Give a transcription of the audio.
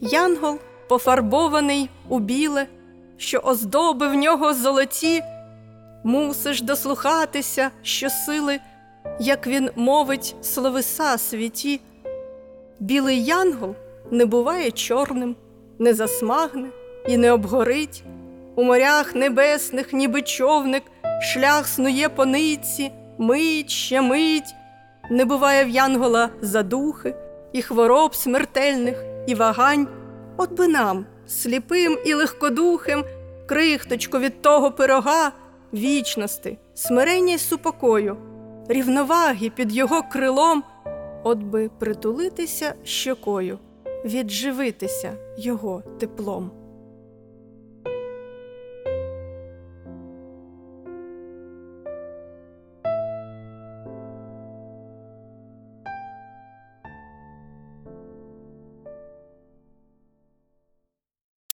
Янгол, пофарбований у біле, що оздоби в нього золоті, мусиш дослухатися щосили, як він мовить словеса святі. Білий янгол не буває чорним, не засмагне і не обгорить. У морях небесних, ніби човник, шлях снує по нитці, мить ще мить. Не буває в янгола задухи, і хвороб смертельних, і вагань. От би нам, сліпим і легкодухим, крихточку від того пирога, вічності, смирення й супокою, рівноваги під його крилом, от би притулитися щокою, відживитися його теплом.